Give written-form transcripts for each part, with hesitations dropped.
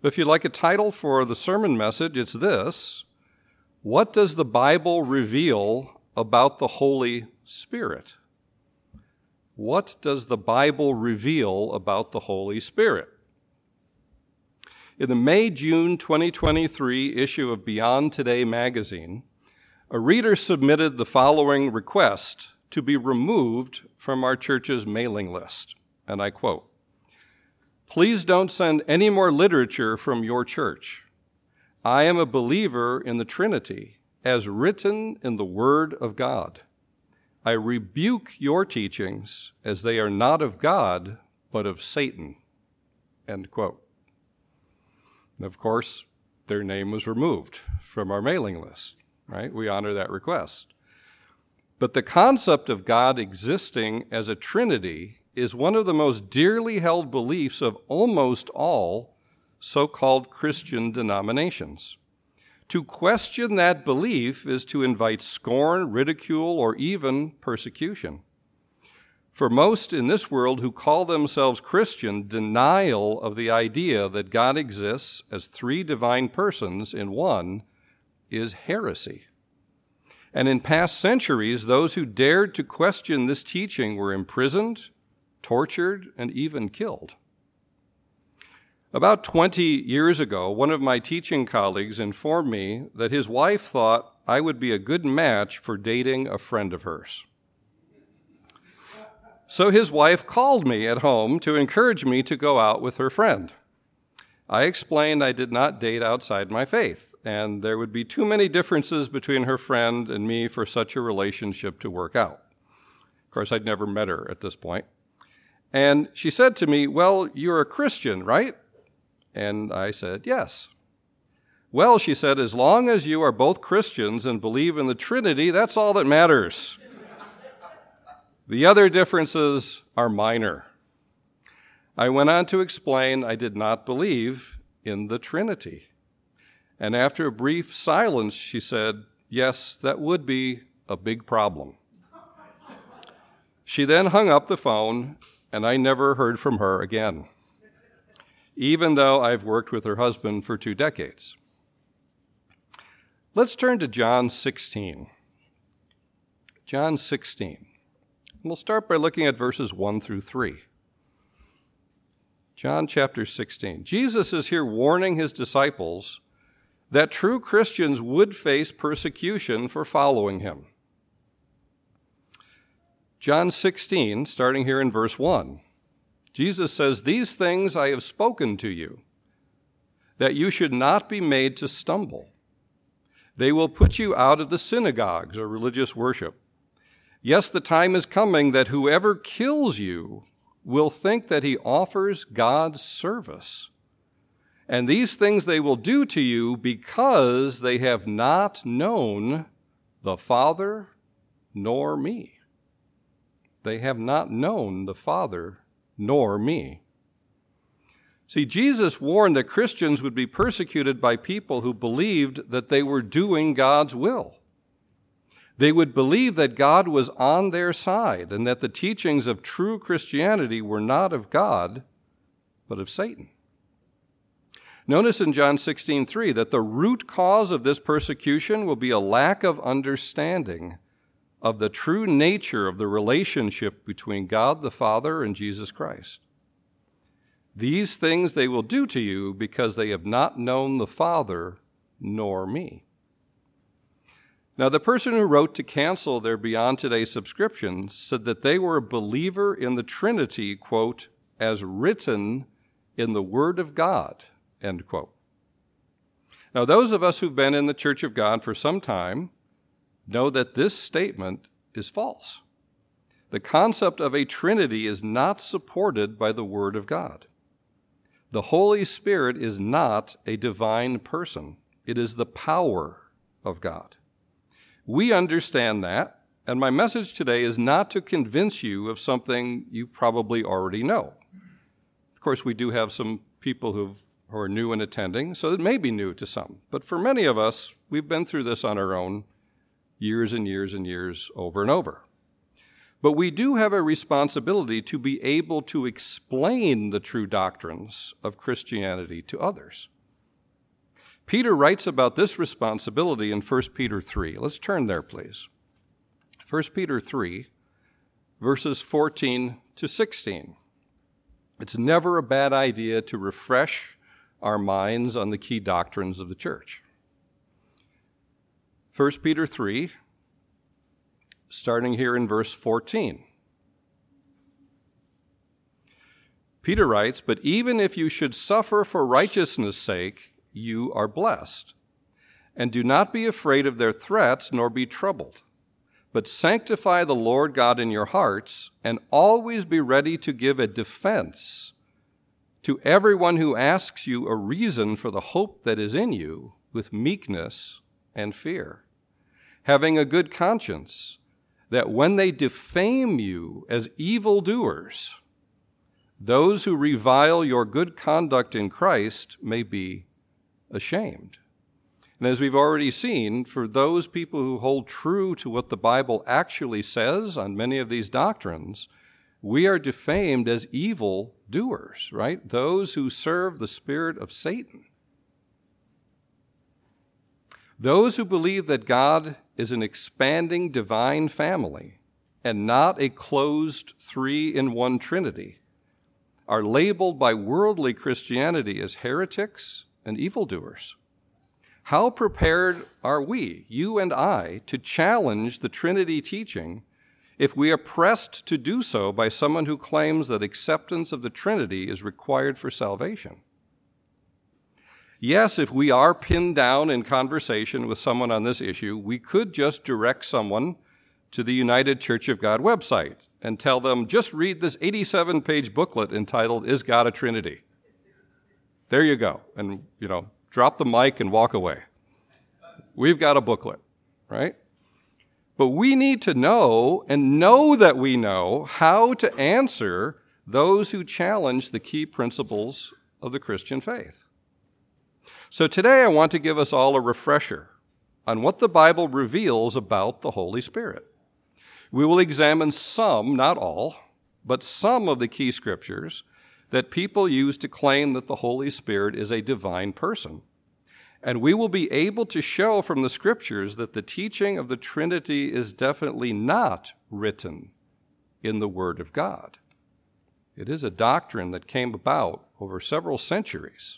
If you'd like a title for the sermon message, it's this: What does the Bible reveal about the Holy Spirit? What does the Bible reveal about the Holy Spirit? In the May-June 2023 issue of Beyond Today magazine, a reader submitted the following request to be removed from our church's mailing list, and I quote, "Please don't send any more literature from your church. I am a believer in the Trinity as written in the Word of God. I rebuke your teachings as they are not of God, but of Satan." End quote. And of course, their name was removed from our mailing list, right? We honor that request. But the concept of God existing as a Trinity is one of the most dearly held beliefs of almost all so-called Christian denominations. To question that belief is to invite scorn, ridicule, or even persecution. For most in this world who call themselves Christian, denial of the idea that God exists as three divine persons in one is heresy. And in past centuries, those who dared to question this teaching were imprisoned, tortured, and even killed. About 20 years ago, one of my teaching colleagues informed me that his wife thought I would be a good match for dating a friend of hers. So his wife called me at home to encourage me to go out with her friend. I explained I did not date outside my faith, and there would be too many differences between her friend and me for such a relationship to work out. Of course, I'd never met her at this point. And she said to me, "Well, you're a Christian, right?" And I said, "Yes." "Well," she said, "as long as you are both Christians and believe in the Trinity, that's all that matters. The other differences are minor." I went on to explain I did not believe in the Trinity. And after a brief silence, she said, "Yes, that would be a big problem." She then hung up the phone, and I never heard from her again, even though I've worked with her husband for 2 decades. Let's turn to John 16. John 16. We'll start by looking at verses 1 through 3. John chapter 16. Jesus is here warning his disciples that true Christians would face persecution for following him. John 16, starting here in verse 1, Jesus says, "These things I have spoken to you, that you should not be made to stumble. They will put you out of the synagogues," or religious worship. "Yes, the time is coming that whoever kills you will think that he offers God's service. And these things they will do to you because they have not known the Father nor me." They have not known the Father nor me. See, Jesus warned that Christians would be persecuted by people who believed that they were doing God's will. They would believe that God was on their side and that the teachings of true Christianity were not of God, but of Satan. Notice in John 16:3 that the root cause of this persecution will be a lack of understanding of the true nature of the relationship between God the Father and Jesus Christ. "These things they will do to you because they have not known the Father nor me." Now, the person who wrote to cancel their Beyond Today subscription said that they were a believer in the Trinity, quote, "as written in the Word of God," end quote. Now, those of us who've been in the Church of God for some time know that this statement is false. The concept of a Trinity is not supported by the Word of God. The Holy Spirit is not a divine person. It is the power of God. We understand that, and my message today is not to convince you of something you probably already know. Of course, we do have some people who are new in attending, so it may be new to some. But for many of us, we've been through this on our own years and years and years over and over. But we do have a responsibility to be able to explain the true doctrines of Christianity to others. Peter writes about this responsibility in 1 Peter 3. Let's turn there, please. 1 Peter 3, verses 14 to 16. It's never a bad idea to refresh our minds on the key doctrines of the church. 1 Peter 3, starting here in verse 14. Peter writes, "But even if you should suffer for righteousness' sake, you are blessed. And do not be afraid of their threats, nor be troubled. But sanctify the Lord God in your hearts, and always be ready to give a defense to everyone who asks you a reason for the hope that is in you with meekness and fear, having a good conscience, that when they defame you as evildoers, those who revile your good conduct in Christ may be ashamed." And as we've already seen, for those people who hold true to what the Bible actually says on many of these doctrines, we are defamed as evil doers, right? Those who serve the spirit of Satan. Those who believe that God is an expanding divine family and not a closed three-in-one Trinity are labeled by worldly Christianity as heretics and evildoers. How prepared are we, you and I, to challenge the Trinity teaching if we are pressed to do so by someone who claims that acceptance of the Trinity is required for salvation? Yes, if we are pinned down in conversation with someone on this issue, we could just direct someone to the United Church of God website and tell them, just read this 87-page booklet entitled, "Is God a Trinity?" There you go. And, drop the mic and walk away. We've got a booklet, right? But we need to know, and know that we know, how to answer those who challenge the key principles of the Christian faith. So today I want to give us all a refresher on what the Bible reveals about the Holy Spirit. We will examine some, not all, but some of the key scriptures that people use to claim that the Holy Spirit is a divine person. And we will be able to show from the scriptures that the teaching of the Trinity is definitely not written in the Word of God. It is a doctrine that came about over several centuries.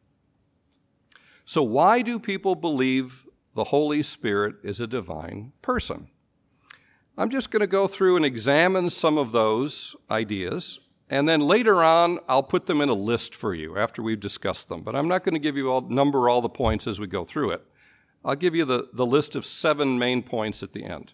So why do people believe the Holy Spirit is a divine person? I'm just going to go through and examine some of those ideas, and then later on, I'll put them in a list for you after we've discussed them. But I'm not going to give you number all the points as we go through it. I'll give you the list of 7 main points at the end.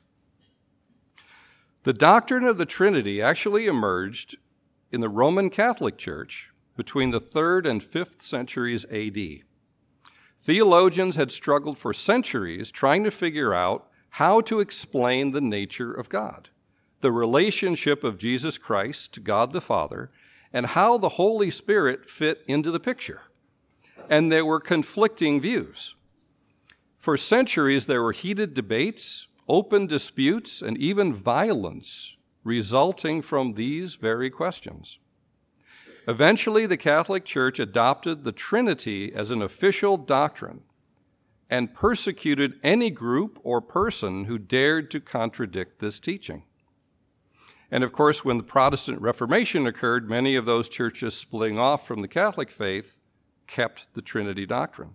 The doctrine of the Trinity actually emerged in the Roman Catholic Church between the 3rd and 5th centuries A.D. Theologians had struggled for centuries trying to figure out how to explain the nature of God, the relationship of Jesus Christ to God the Father, and how the Holy Spirit fit into the picture. And there were conflicting views. For centuries, there were heated debates, open disputes, and even violence resulting from these very questions. Eventually, the Catholic Church adopted the Trinity as an official doctrine and persecuted any group or person who dared to contradict this teaching. And of course, when the Protestant Reformation occurred, many of those churches splitting off from the Catholic faith kept the Trinity doctrine.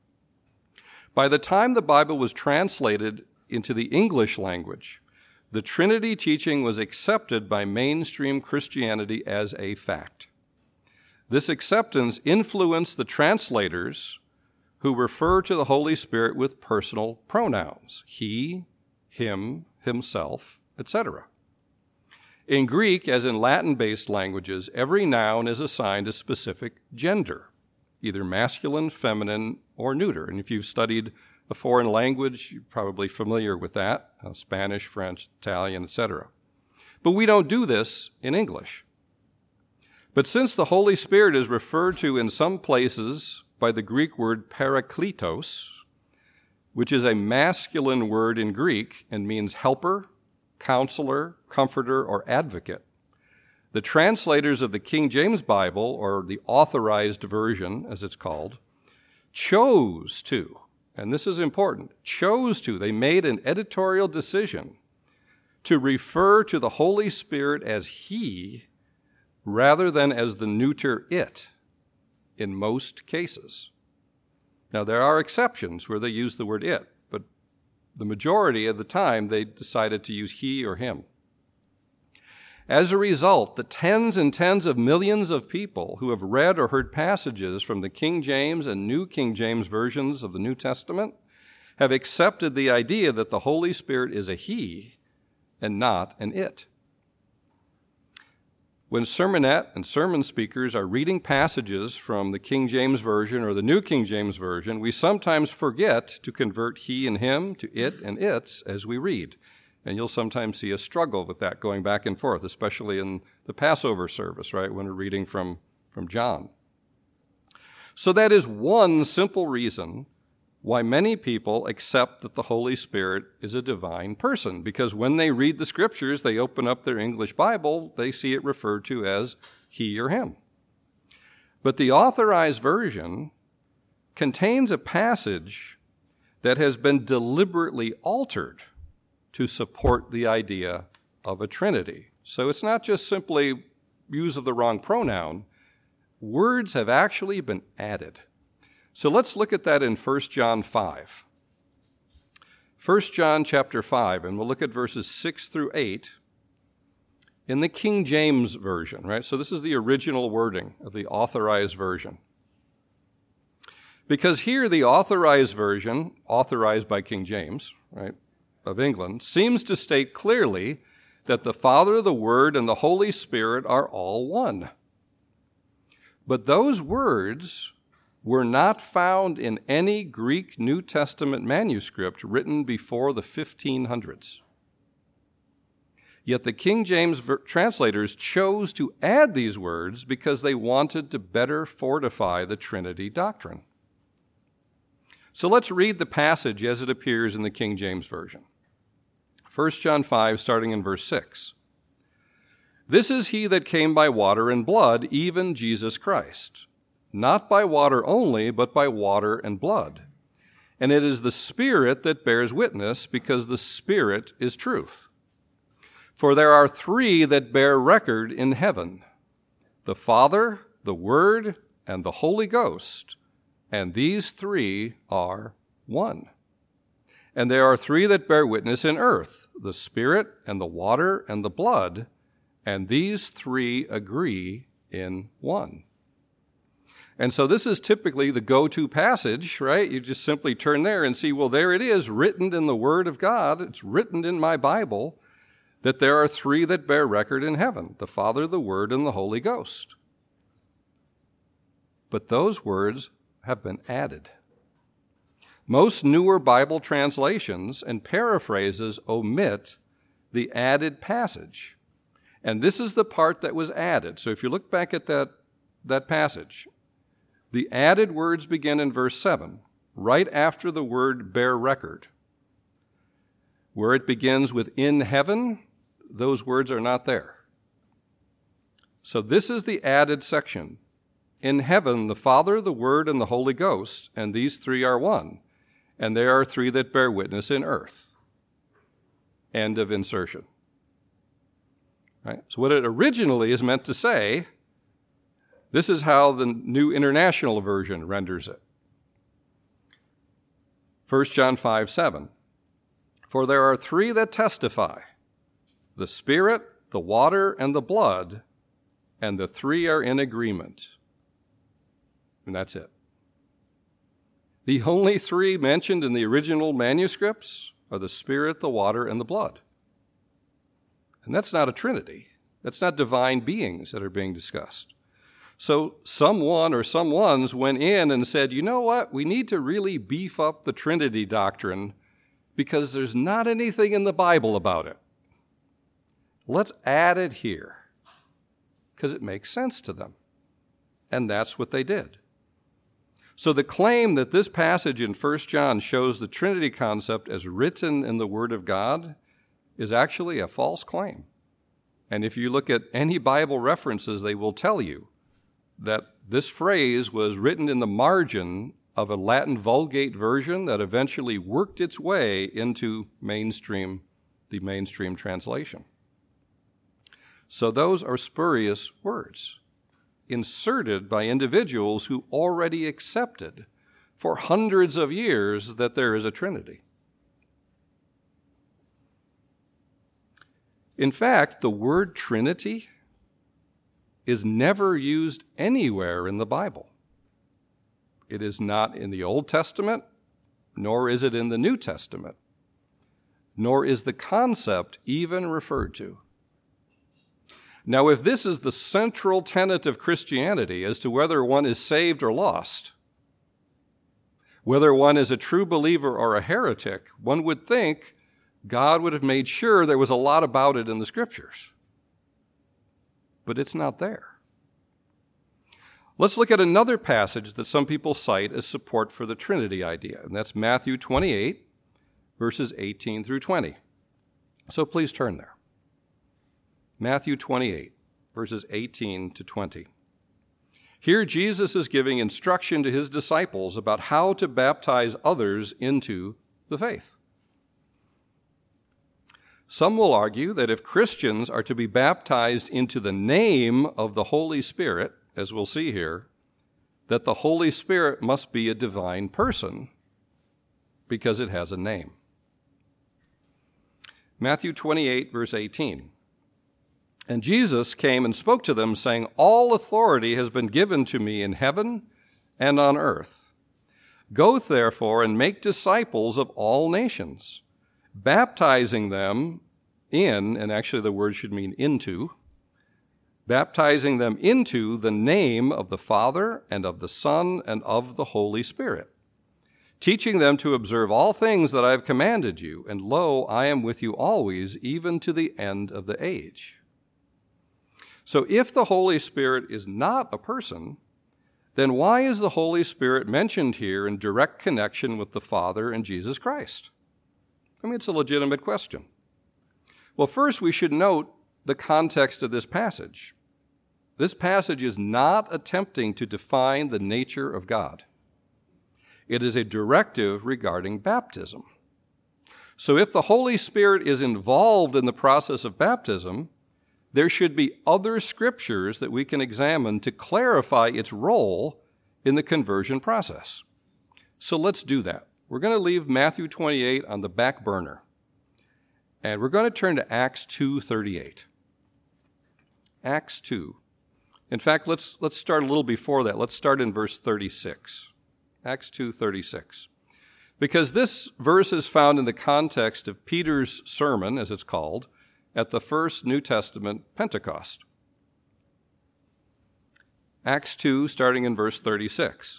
By the time the Bible was translated into the English language, the Trinity teaching was accepted by mainstream Christianity as a fact. This acceptance influenced the translators who refer to the Holy Spirit with personal pronouns, he, him, himself, etc. In Greek, as in Latin-based languages, every noun is assigned a specific gender, either masculine, feminine, or neuter. And if you've studied a foreign language, you're probably familiar with that, Spanish, French, Italian, etc. But we don't do this in English. But since the Holy Spirit is referred to in some places by the Greek word parakletos, which is a masculine word in Greek and means helper, counselor, comforter, or advocate. The translators of the King James Bible, or the Authorized Version, as it's called, chose to, and this is important, they made an editorial decision to refer to the Holy Spirit as He rather than as the neuter it in most cases. Now, there are exceptions where they use the word it, but the majority of the time they decided to use he or him. As a result, the tens and tens of millions of people who have read or heard passages from the King James and New King James versions of the New Testament have accepted the idea that the Holy Spirit is a he and not an it. When sermonette and sermon speakers are reading passages from the King James Version or the New King James Version, we sometimes forget to convert he and him to it and its as we read. And you'll sometimes see a struggle with that going back and forth, especially in the Passover service, right, when we're reading from John. So that is one simple reason why many people accept that the Holy Spirit is a divine person, because when they read the Scriptures, they open up their English Bible, they see it referred to as he or him. But the Authorized Version contains a passage that has been deliberately altered to support the idea of a Trinity. So it's not just simply use of the wrong pronoun. Words have actually been added. So let's look at that in 1 John 5. 1 John chapter 5, and we'll look at verses 6 through 8 in the King James Version, right? So this is the original wording of the Authorized Version. Because here the Authorized Version, authorized by King James, right, of England, seems to state clearly that the Father, the Word, and the Holy Spirit are all one. But those words were not found in any Greek New Testament manuscript written before the 1500s. Yet the King James translators chose to add these words because they wanted to better fortify the Trinity doctrine. So let's read the passage as it appears in the King James Version. 1 John 5, starting in verse 6. This is he that came by water and blood, even Jesus Christ. Not by water only, but by water and blood. And it is the Spirit that bears witness, because the Spirit is truth. For there are three that bear record in heaven, the Father, the Word, and the Holy Ghost, and these three are one. And there are three that bear witness in earth, the Spirit, and the water, and the blood, and these three agree in one. And so this is typically the go-to passage, right? You just simply turn there and see, well, there it is, written in the Word of God. It's written in my Bible that there are three that bear record in heaven, the Father, the Word, and the Holy Ghost. But those words have been added. Most newer Bible translations and paraphrases omit the added passage. And this is the part that was added. So if you look back at that passage, the added words begin in verse 7, right after the word bear record. Where it begins with in heaven, those words are not there. So this is the added section. In heaven, the Father, the Word, and the Holy Ghost, and these three are one. And there are three that bear witness in earth. End of insertion. Right? So what it originally is meant to say, this is how the New International Version renders it. 1 John 5, 7. For there are three that testify, the Spirit, the water, and the blood, and the three are in agreement. And that's it. The only three mentioned in the original manuscripts are the Spirit, the water, and the blood. And that's not a Trinity. That's not divine beings that are being discussed. So someone or someones went in and said, you know what, we need to really beef up the Trinity doctrine because there's not anything in the Bible about it. Let's add it here because it makes sense to them. And that's what they did. So the claim that this passage in 1 John shows the Trinity concept as written in the Word of God is actually a false claim. And if you look at any Bible references, they will tell you that this phrase was written in the margin of a Latin Vulgate version that eventually worked its way into the mainstream translation. So those are spurious words, inserted by individuals who already accepted for hundreds of years that there is a Trinity. In fact, the word Trinity is never used anywhere in the Bible. It is not in the Old Testament, nor is it in the New Testament, nor is the concept even referred to. Now, if this is the central tenet of Christianity as to whether one is saved or lost, whether one is a true believer or a heretic, one would think God would have made sure there was a lot about it in the Scriptures. But it's not there. Let's look at another passage that some people cite as support for the Trinity idea, and that's Matthew 28, verses 18 through 20. So please turn there. Matthew 28, verses 18 to 20. Here Jesus is giving instruction to his disciples about how to baptize others into the faith. Some will argue that if Christians are to be baptized into the name of the Holy Spirit, as we'll see here, that the Holy Spirit must be a divine person because it has a name. Matthew 28, verse 18. And Jesus came and spoke to them, saying, All authority has been given to me in heaven and on earth. Go therefore and make disciples of all nations, baptizing them in, and actually the word should mean into, baptizing them into the name of the Father and of the Son and of the Holy Spirit, teaching them to observe all things that I have commanded you, and lo, I am with you always, even to the end of the age. So if the Holy Spirit is not a person, then why is the Holy Spirit mentioned here in direct connection with the Father and Jesus Christ? I mean, it's a legitimate question. Well, first we should note the context of this passage. This passage is not attempting to define the nature of God. It is a directive regarding baptism. So if the Holy Spirit is involved in the process of baptism, there should be other scriptures that we can examine to clarify its role in the conversion process. So let's do that. We're going to leave Matthew 28 on the back burner, and we're going to turn to Acts 2:38. Acts 2. In fact, let's start a little before that. Let's start in verse 36. Acts 2:36. Because this verse is found in the context of Peter's sermon, as it's called, at the first New Testament Pentecost. Acts 2, starting in verse 36.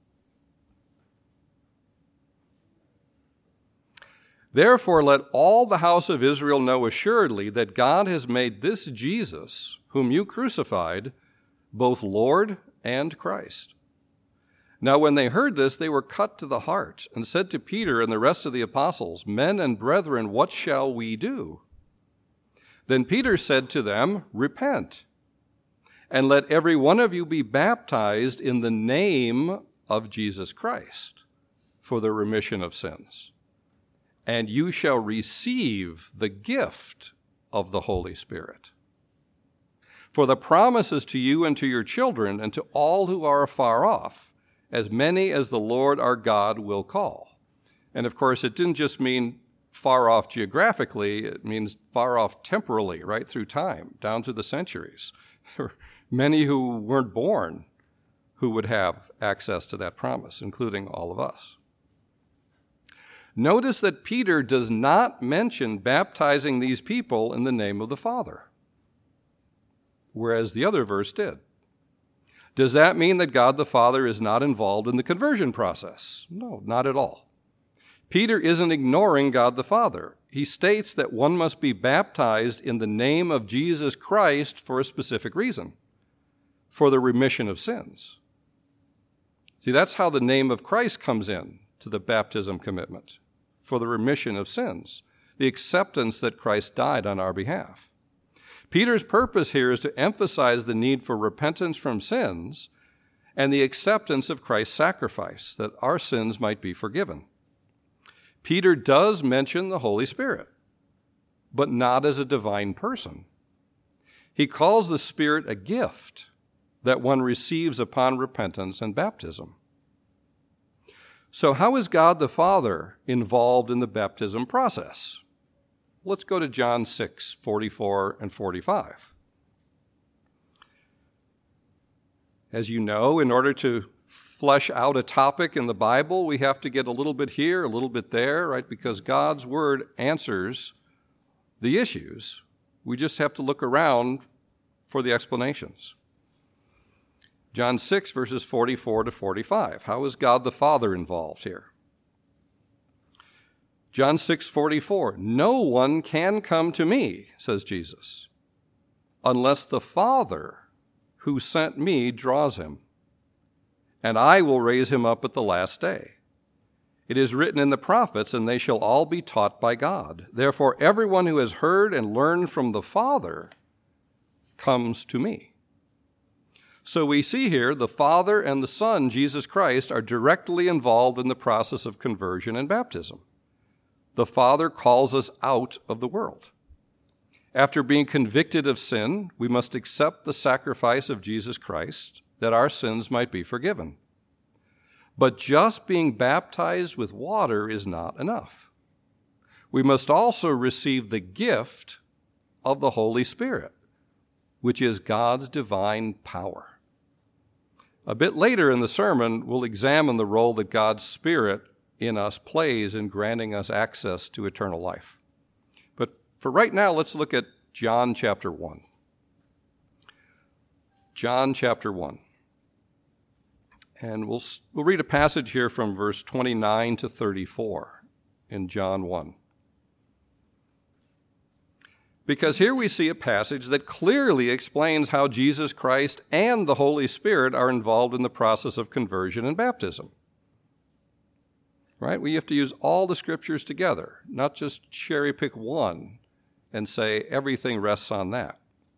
Therefore, let all the house of Israel know assuredly that God has made this Jesus, whom you crucified, both Lord and Christ. Now when they heard this, they were cut to the heart, and said to Peter and the rest of the apostles, Men and brethren, what shall we do? Then Peter said to them, Repent, and let every one of you be baptized in the name of Jesus Christ for the remission of sins. And you shall receive the gift of the Holy Spirit. For the promise is to you and to your children and to all who are afar off, as many as the Lord our God will call. And of course, it didn't just mean far off geographically, it means far off temporally, right through time, down through the centuries. There were many who weren't born who would have access to that promise, including all of us. Notice that Peter does not mention baptizing these people in the name of the Father, whereas the other verse did. Does that mean that God the Father is not involved in the conversion process? No, not at all. Peter isn't ignoring God the Father. He states that one must be baptized in the name of Jesus Christ for a specific reason, for the remission of sins. See, that's how the name of Christ comes in to the baptism commitment, for the remission of sins. the acceptance that Christ died on our behalf. Peter's purpose here is to emphasize the need for repentance from sins and the acceptance of Christ's sacrifice, that our sins might be forgiven. Peter does mention the Holy Spirit, but not as a divine person. He calls the Spirit a gift that one receives upon repentance and baptism. So how is God the Father involved in the baptism process? Let's go to John 6, 44 and 45. As you know, in order to flesh out a topic in the Bible, we have to get a little bit here, a little bit there, right? Because God's Word answers the issues. We just have to look around for the explanations. John 6, verses 44 to 45. How is God the Father involved here? John 6:44, no one can come to me, says Jesus, unless the Father who sent me draws him, and I will raise him up at the last day. It is written in the prophets, and they shall all be taught by God. Therefore, everyone who has heard and learned from the Father comes to me. So we see here the Father and the Son, Jesus Christ, are directly involved in the process of conversion and baptism. The Father calls us out of the world. After being convicted of sin, we must accept the sacrifice of Jesus Christ that our sins might be forgiven. But just being baptized with water is not enough. We must also receive the gift of the Holy Spirit, which is God's divine power. A bit later in the sermon, we'll examine the role that God's Spirit in us plays in granting us access to eternal life. But for right now, let's look at John chapter 1. John chapter 1. And we'll read a passage here from verse 29 to 34 in John 1. Because here we see a passage that clearly explains how Jesus Christ and the Holy Spirit are involved in the process of conversion and baptism. Right? We have to use all the scriptures together, not just cherry pick one and say everything rests on that.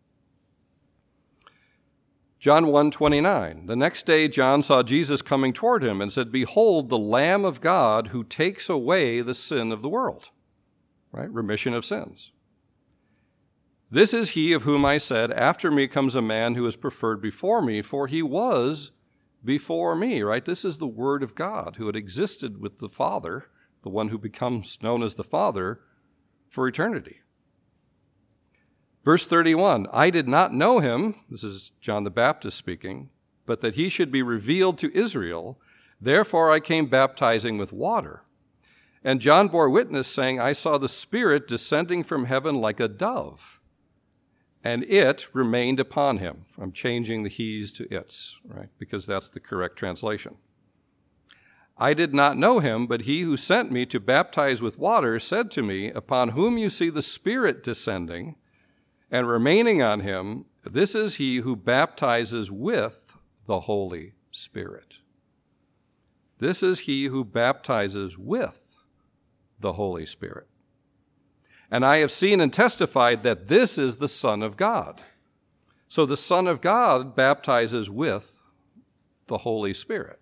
John 1:29. The next day John saw Jesus coming toward him and said, behold, the Lamb of God who takes away the sin of the world. Right? Remission of sins. This is he of whom I said, after me comes a man who is preferred before me, for he was before me, right? This is the Word of God who had existed with the Father, the one who becomes known as the Father, for eternity. Verse 31, I did not know him, this is John the Baptist speaking, but that he should be revealed to Israel. Therefore I came baptizing with water. And John bore witness, saying, I saw the Spirit descending from heaven like a dove, and it remained upon him. I'm changing the he's to its, right? Because that's the correct translation. I did not know him, but he who sent me to baptize with water said to me, upon whom you see the Spirit descending and remaining on him, this is he who baptizes with the Holy Spirit. This is he who baptizes with the Holy Spirit. And I have seen and testified that this is the Son of God. So the Son of God baptizes with the Holy Spirit.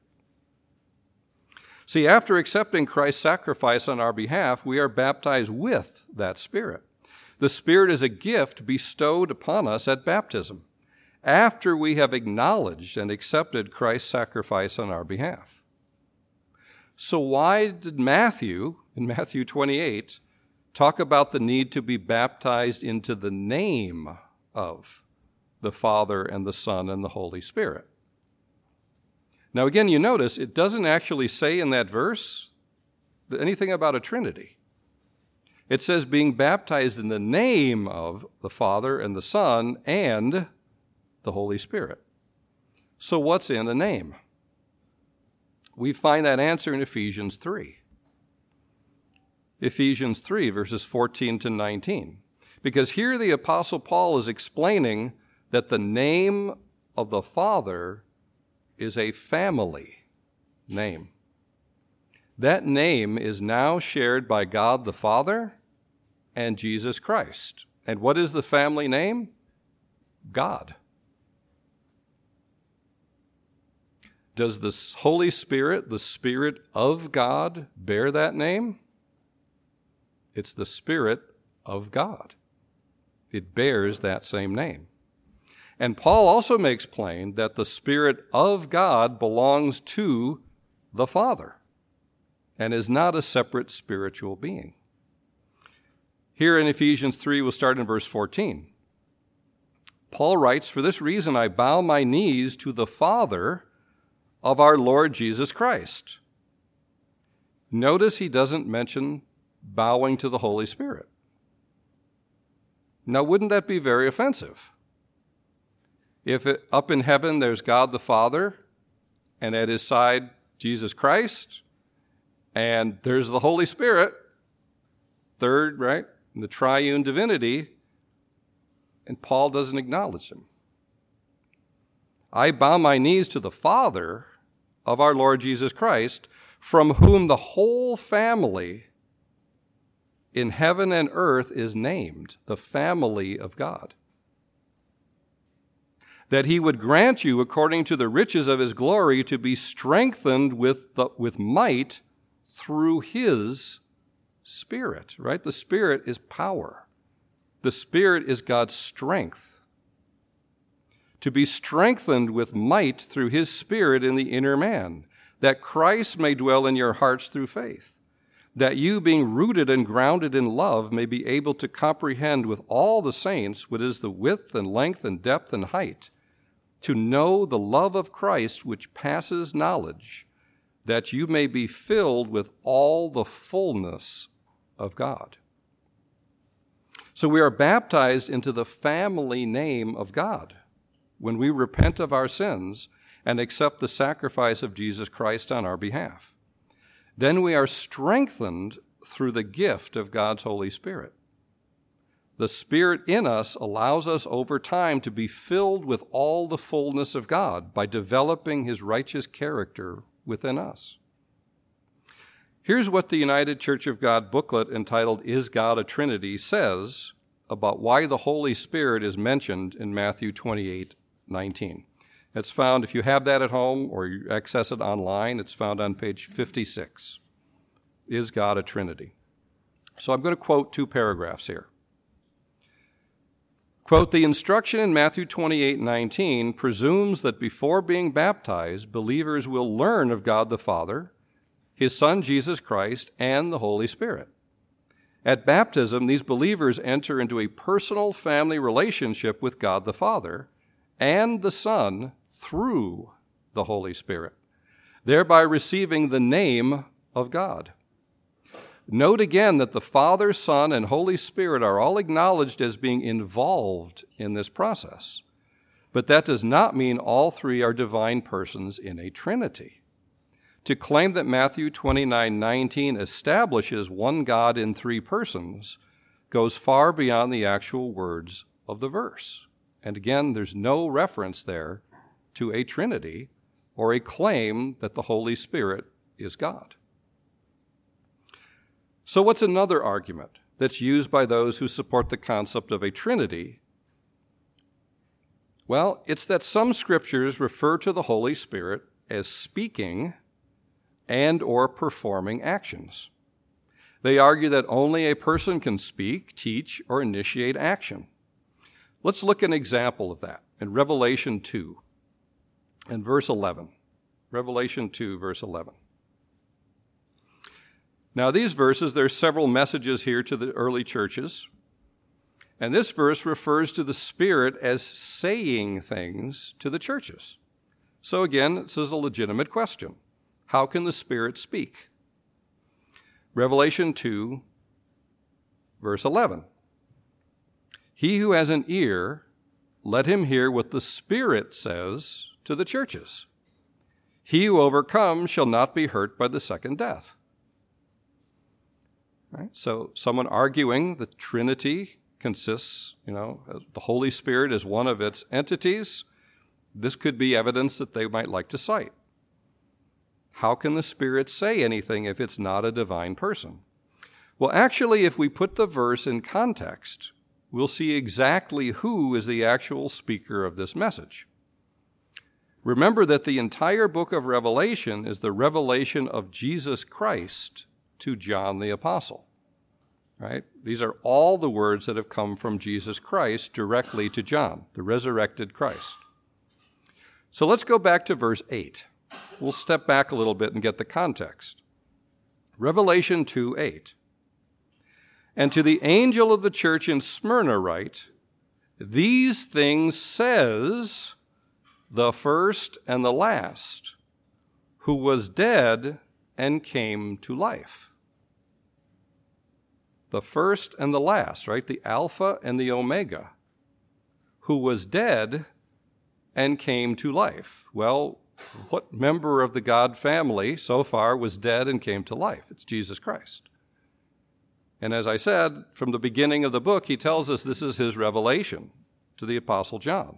See, after accepting Christ's sacrifice on our behalf, we are baptized with that Spirit. The Spirit is a gift bestowed upon us at baptism, after we have acknowledged and accepted Christ's sacrifice on our behalf. So why did Matthew, in Matthew 28, talk about the need to be baptized into the name of the Father and the Son and the Holy Spirit? Now again, you notice it doesn't actually say in that verse anything about a Trinity. It says being baptized in the name of the Father and the Son and the Holy Spirit. So what's in a name? We find that answer in Ephesians 3. Ephesians 3, verses 14 to 19. Because here the Apostle Paul is explaining that the name of the Father is a family name. That name is now shared by God the Father and Jesus Christ. And what is the family name? God. Does the Holy Spirit, the Spirit of God, bear that name? It's the Spirit of God. It bears that same name. And Paul also makes plain that the Spirit of God belongs to the Father and is not a separate spiritual being. Here in Ephesians 3, we'll start in verse 14. Paul writes, "For this reason I bow my knees to the Father of our Lord Jesus Christ." Notice he doesn't mention bowing to the Holy Spirit. Now, wouldn't that be very offensive? If up in heaven there's God the Father, and at his side Jesus Christ, and there's the Holy Spirit, third, right, in the triune divinity, and Paul doesn't acknowledge him. I bow my knees to the Father of our Lord Jesus Christ, from whom the whole family in heaven and earth is named, the family of God. That he would grant you, according to the riches of his glory, to be strengthened with might through his Spirit, right? The Spirit is power. The Spirit is God's strength. To be strengthened with might through his Spirit in the inner man, that Christ may dwell in your hearts through faith, that you, being rooted and grounded in love, may be able to comprehend with all the saints what is the width and length and depth and height, to know the love of Christ which passes knowledge, that you may be filled with all the fullness of God. So we are baptized into the family name of God when we repent of our sins and accept the sacrifice of Jesus Christ on our behalf. Then we are strengthened through the gift of God's Holy Spirit. The Spirit in us allows us over time to be filled with all the fullness of God by developing his righteous character within us. Here's what the United Church of God booklet entitled, "Is God a Trinity?" says about why the Holy Spirit is mentioned in Matthew 28:19. It's found, if you have that at home or you access it online, it's found on page 56. Is God a Trinity? So I'm going to quote two paragraphs here. Quote, "The instruction in Matthew 28:19 presumes that before being baptized, believers will learn of God the Father, his Son Jesus Christ, and the Holy Spirit. At baptism, these believers enter into a personal family relationship with God the Father and the Son through the Holy Spirit, thereby receiving the name of God. Note again that the Father, Son, and Holy Spirit are all acknowledged as being involved in this process. But that does not mean all three are divine persons in a Trinity. To claim that Matthew 29:19 establishes one God in three persons goes far beyond the actual words of the verse. And again, there's no reference there to a Trinity or a claim that the Holy Spirit is God. So what's another argument that's used by those who support the concept of a Trinity? Well, it's that some scriptures refer to the Holy Spirit as speaking and or performing actions. They argue that only a person can speak, teach, or initiate action. Let's look at an example of that in Revelation 2 and verse 11. Revelation 2, verse 11. Now, these verses, there's several messages here to the early churches. And this verse refers to the Spirit as saying things to the churches. So again, this is a legitimate question. How can the Spirit speak? Revelation 2, verse 11. He who has an ear, let him hear what the Spirit says to the churches. He who overcomes shall not be hurt by the second death. Right? So someone arguing the Trinity consists, the Holy Spirit is one of its entities. This could be evidence that they might like to cite. How can the Spirit say anything if it's not a divine person? Well, actually, if we put the verse in context, we'll see exactly who is the actual speaker of this message. Remember that the entire book of Revelation is the revelation of Jesus Christ to John the Apostle. Right? These are all the words that have come from Jesus Christ directly to John, the resurrected Christ. So let's go back to verse 8. We'll step back a little bit and get the context. Revelation 2:8. And to the angel of the church in Smyrna write, these things says the first and the last, who was dead and came to life. The first and the last, right? The Alpha and the Omega, who was dead and came to life. Well, what member of the God family so far was dead and came to life? It's Jesus Christ. And as I said, from the beginning of the book, he tells us this is his revelation to the Apostle John.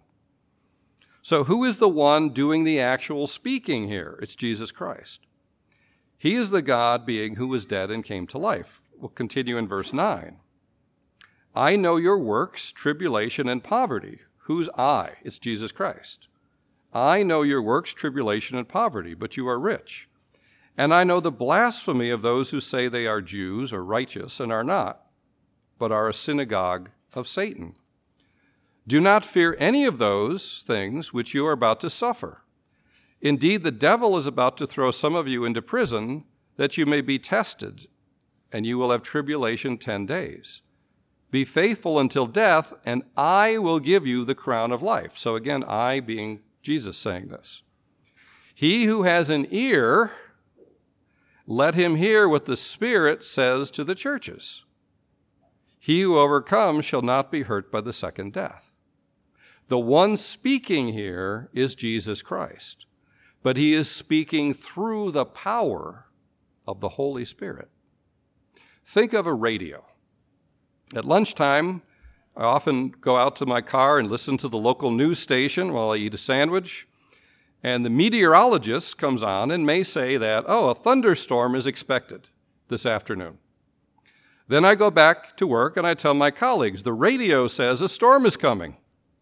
So who is the one doing the actual speaking here? It's Jesus Christ. He is the God being who was dead and came to life. We'll continue in verse 9. I know your works, tribulation, and poverty. Who's I? It's Jesus Christ. I know your works, tribulation, and poverty, but you are rich. And I know the blasphemy of those who say they are Jews or righteous and are not, but are a synagogue of Satan. Do not fear any of those things which you are about to suffer. Indeed, the devil is about to throw some of you into prison that you may be tested, and you will have tribulation 10 days. Be faithful until death, and I will give you the crown of life. So again, I being Jesus saying this. He who has an ear, let him hear what the Spirit says to the churches. He who overcomes shall not be hurt by the second death. The one speaking here is Jesus Christ, but he is speaking through the power of the Holy Spirit. Think of a radio. At lunchtime, I often go out to my car and listen to the local news station while I eat a sandwich, and the meteorologist comes on and may say that, a thunderstorm is expected this afternoon. Then I go back to work and I tell my colleagues, the radio says a storm is coming.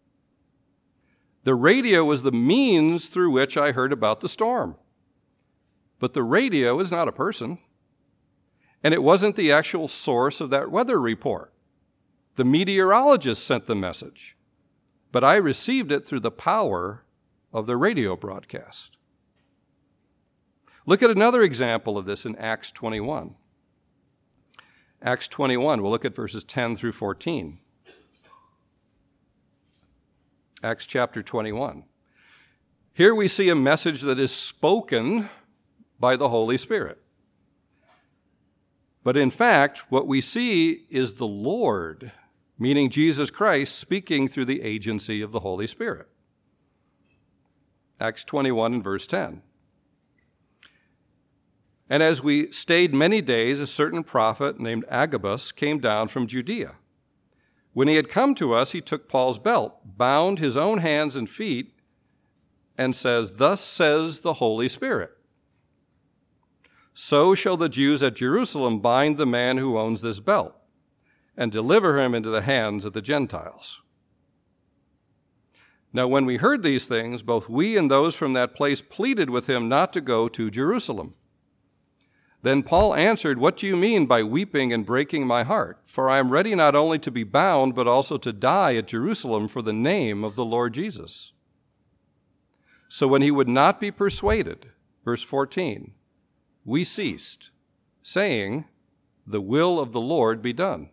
The radio was the means through which I heard about the storm. But the radio is not a person. And it wasn't the actual source of that weather report. The meteorologist sent the message, but I received it through the power of the radio broadcast. Look at another example of this in Acts 21. Acts 21, we'll look at verses 10 through 14. Acts chapter 21. Here we see a message that is spoken by the Holy Spirit. But in fact, what we see is the Lord, meaning Jesus Christ, speaking through the agency of the Holy Spirit. Acts 21 and verse 10. And as we stayed many days, a certain prophet named Agabus came down from Judea. When he had come to us, he took Paul's belt, bound his own hands and feet, and says, "Thus says the Holy Spirit. So shall the Jews at Jerusalem bind the man who owns this belt and deliver him into the hands of the Gentiles." Now, when we heard these things, both we and those from that place pleaded with him not to go to Jerusalem. Then Paul answered, "What do you mean by weeping and breaking my heart? For I am ready not only to be bound, but also to die at Jerusalem for the name of the Lord Jesus." So when he would not be persuaded, verse 14, we ceased, saying, "The will of the Lord be done."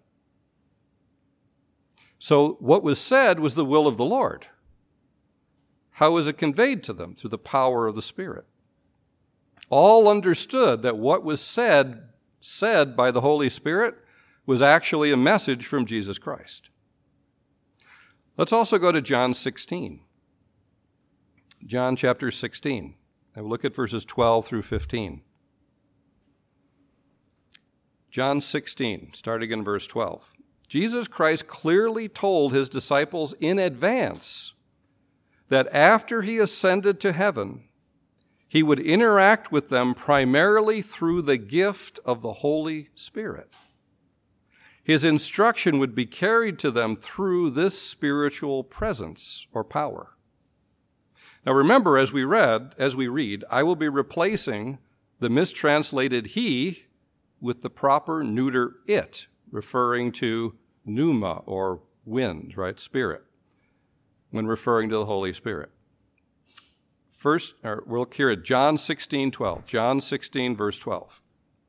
So what was said was the will of the Lord. How was it conveyed to them? Through the power of the Spirit. All understood that what was said by the Holy Spirit was actually a message from Jesus Christ. Let's also go to John 16. John chapter 16. And we'll look at verses 12 through 15. John 16, starting in verse 12. Jesus Christ clearly told his disciples in advance that after he ascended to heaven, he would interact with them primarily through the gift of the Holy Spirit. His instruction would be carried to them through this spiritual presence or power. Now remember, as we read, I will be replacing the mistranslated he with the proper neuter it, referring to pneuma or wind, right? Spirit, when referring to the Holy Spirit. First, we'll look here at John 16:12. John 16, verse 12.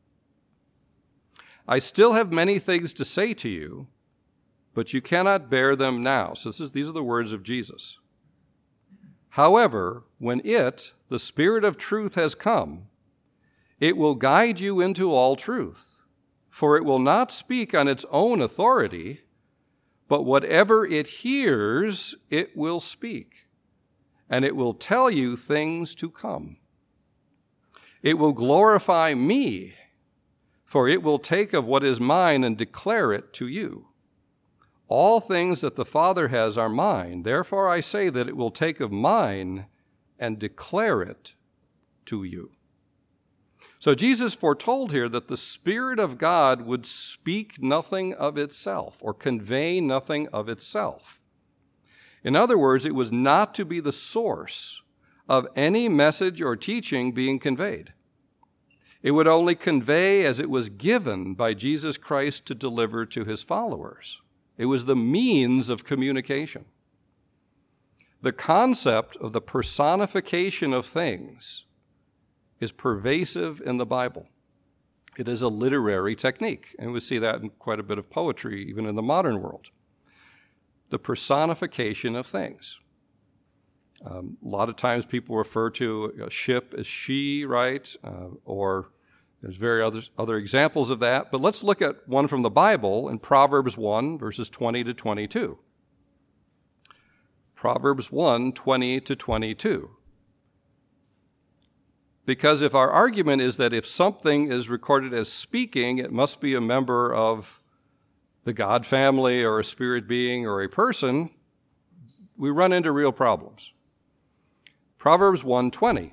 I still have many things to say to you, but you cannot bear them now. So these are the words of Jesus. However, when it, the Spirit of truth, has come, it will guide you into all truth, for it will not speak on its own authority, but whatever it hears, it will speak, and it will tell you things to come. It will glorify me, for it will take of what is mine and declare it to you. All things that the Father has are mine. Therefore I say that it will take of mine and declare it to you. So Jesus foretold here that the Spirit of God would speak nothing of itself or convey nothing of itself. In other words, it was not to be the source of any message or teaching being conveyed. It would only convey as it was given by Jesus Christ to deliver to his followers. It was the means of communication. The concept of the personification of things is pervasive in the Bible. It is a literary technique, and we see that in quite a bit of poetry, even in the modern world. The personification of things. A lot of times people refer to a ship as she, right? Or there's various other examples of that. But let's look at one from the Bible in Proverbs 1, verses 20 to 22. Proverbs 1, 20 to 22. Because if our argument is that if something is recorded as speaking, it must be a member of the God family or a spirit being or a person, we run into real problems. Proverbs 1:20.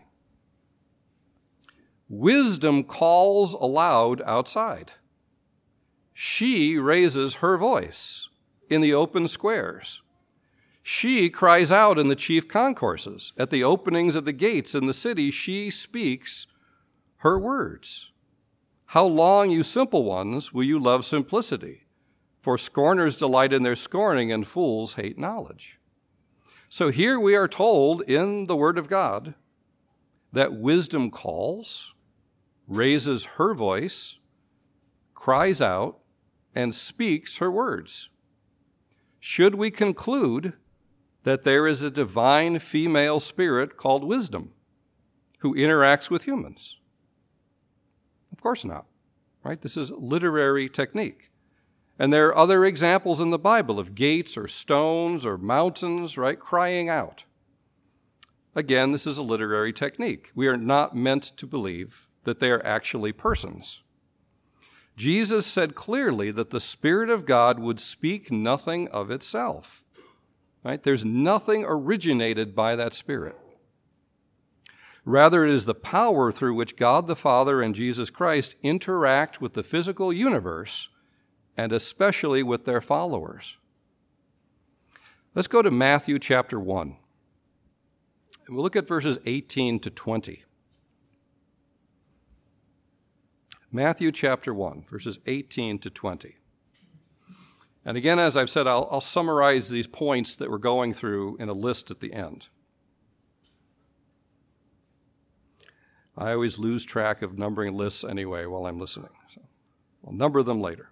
Wisdom calls aloud outside. She raises her voice in the open squares. She cries out in the chief concourses. At the openings of the gates in the city, she speaks her words. How long, you simple ones, will you love simplicity? For scorners delight in their scorning, and fools hate knowledge. So here we are told in the Word of God that wisdom calls, raises her voice, cries out, and speaks her words. Should we conclude that there is a divine female spirit called wisdom who interacts with humans? Of course not, right? This is literary technique. And there are other examples in the Bible of gates or stones or mountains, right, crying out. Again, this is a literary technique. We are not meant to believe that they are actually persons. Jesus said clearly that the Spirit of God would speak nothing of itself. Right? There's nothing originated by that Spirit. Rather, it is the power through which God the Father and Jesus Christ interact with the physical universe, and especially with their followers. Let's go to Matthew chapter 1. We'll look at verses 18 to 20. Matthew chapter 1, verses 18 to 20. And again, as I've said, I'll summarize these points that we're going through in a list at the end. I always lose track of numbering lists anyway while I'm listening, so I'll number them later.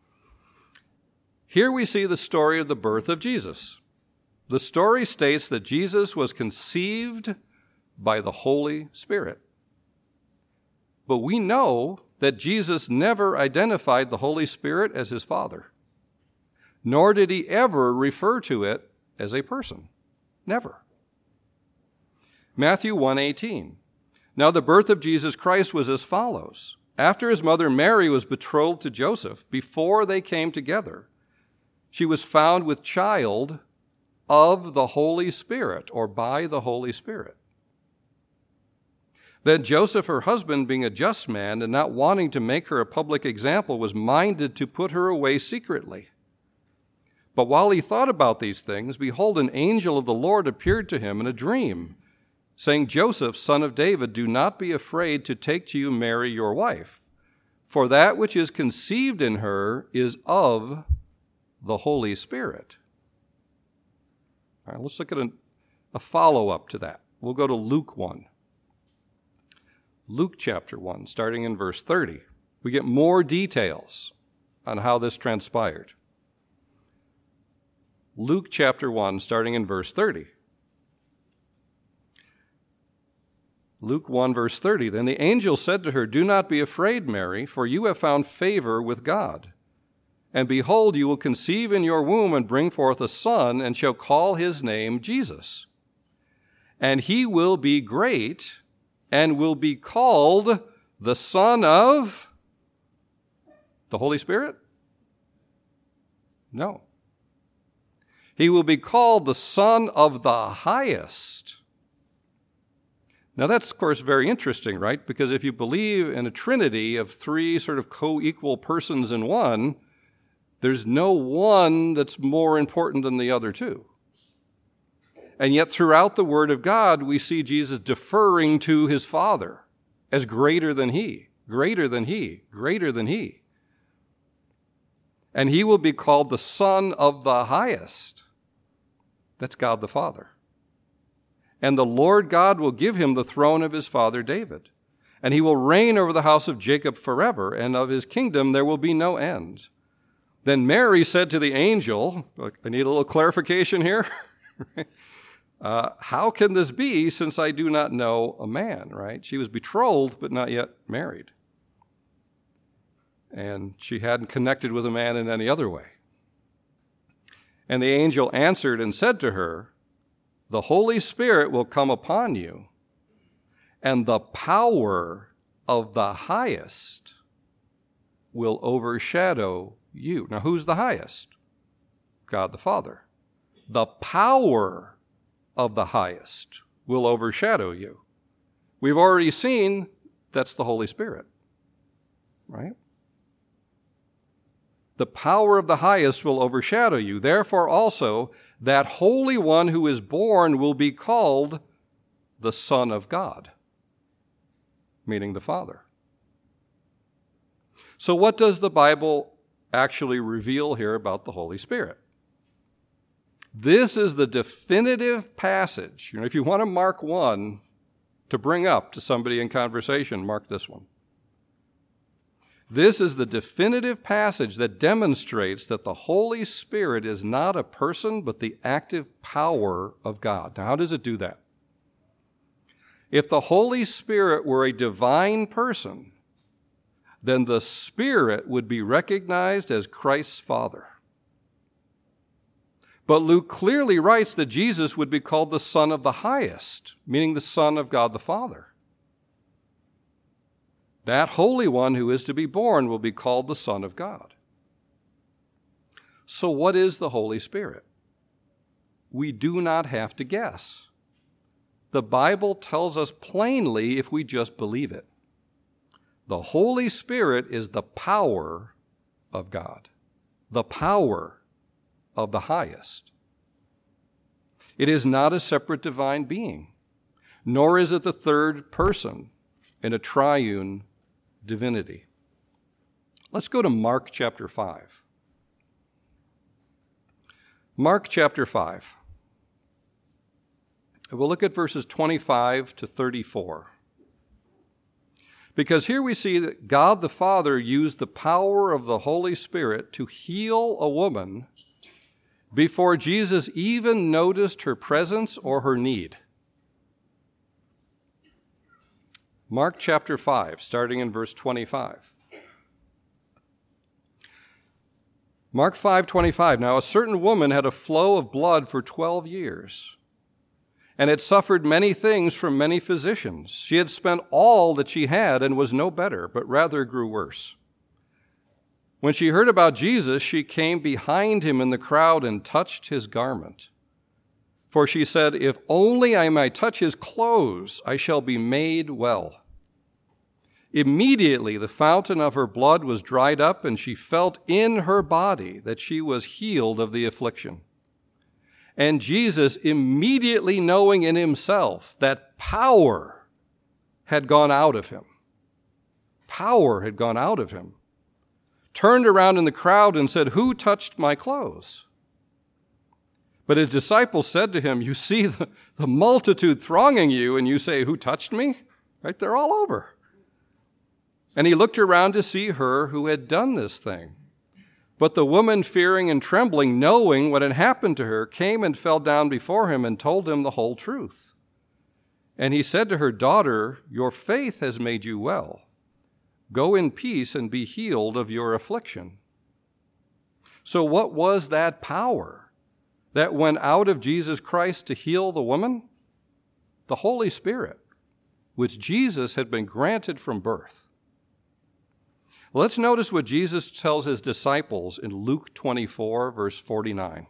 Here we see the story of the birth of Jesus. The story states that Jesus was conceived by the Holy Spirit. But we know that Jesus never identified the Holy Spirit as his Father, nor did he ever refer to it as a person. Never. Matthew 1:18. Now the birth of Jesus Christ was as follows. After his mother Mary was betrothed to Joseph, before they came together, she was found with child of the Holy Spirit, or by the Holy Spirit. Then Joseph, her husband, being a just man and not wanting to make her a public example, was minded to put her away secretly. But while he thought about these things, behold, an angel of the Lord appeared to him in a dream, saying, Joseph, son of David, do not be afraid to take to you Mary, your wife, for that which is conceived in her is of the Holy Spirit. All right, let's look at a follow-up to that. We'll go to Luke 1. Luke chapter 1, starting in verse 30. We get more details on how this transpired. Luke chapter 1, starting in verse 30. Luke 1, verse 30. Then the angel said to her, do not be afraid, Mary, for you have found favor with God. And behold, you will conceive in your womb and bring forth a son, and shall call his name Jesus. And he will be great, and will be called the Son of the Holy Spirit? No. He will be called the Son of the Highest. Now that's, of course, very interesting, right? Because if you believe in a trinity of three sort of co-equal persons in one, there's no one that's more important than the other two. And yet throughout the Word of God, we see Jesus deferring to his Father as greater than he, greater than he, greater than he. And he will be called the Son of the Highest. That's God the Father. And the Lord God will give him the throne of his father David. And he will reign over the house of Jacob forever, and of his kingdom there will be no end. Then Mary said to the angel, I need a little clarification here. How can this be, since I do not know a man, right? She was betrothed, but not yet married. And she hadn't connected with a man in any other way. And the angel answered and said to her, the Holy Spirit will come upon you, and the power of the Highest will overshadow you. Now, who's the highest? God the Father. The power of the Highest will overshadow you. We've already seen that's the Holy Spirit, right? The power of the Highest will overshadow you. Therefore also, that Holy One who is born will be called the Son of God, meaning the Father. So what does the Bible actually reveal here about the Holy Spirit? This is the definitive passage. If you want to mark one to bring up to somebody in conversation, mark this one. This is the definitive passage that demonstrates that the Holy Spirit is not a person, but the active power of God. Now, how does it do that? If the Holy Spirit were a divine person, then the Spirit would be recognized as Christ's Father. But Luke clearly writes that Jesus would be called the Son of the Highest, meaning the Son of God the Father. That Holy One who is to be born will be called the Son of God. So what is the Holy Spirit? We do not have to guess. The Bible tells us plainly if we just believe it. The Holy Spirit is the power of God, the power of the Highest. It is not a separate divine being, nor is it the third person in a triune divinity. Let's go to Mark chapter 5. Mark chapter 5. We'll look at verses 25 to 34. Because here we see that God the Father used the power of the Holy Spirit to heal a woman before Jesus even noticed her presence or her need. Mark chapter 5, starting in verse 25. Mark 5:25. Now a certain woman had a flow of blood for 12 years, and had suffered many things from many physicians. She had spent all that she had and was no better, but rather grew worse. When she heard about Jesus, she came behind him in the crowd and touched his garment. For she said, "If only I might touch his clothes, I shall be made well." Immediately the fountain of her blood was dried up, and she felt in her body that she was healed of the affliction. And Jesus, immediately knowing in himself that power had gone out of him, turned around in the crowd and said, "Who touched my clothes?" But his disciples said to him, "You see the multitude thronging you, and you say, 'Who touched me?'" Right? They're all over. And he looked around to see her who had done this thing. But the woman, fearing and trembling, knowing what had happened to her, came and fell down before him and told him the whole truth. And he said to her, "Daughter, your faith has made you well. Go in peace and be healed of your affliction." So what was that power that went out of Jesus Christ to heal the woman? The Holy Spirit, which Jesus had been granted from birth. Let's notice what Jesus tells his disciples in Luke 24, verse 49.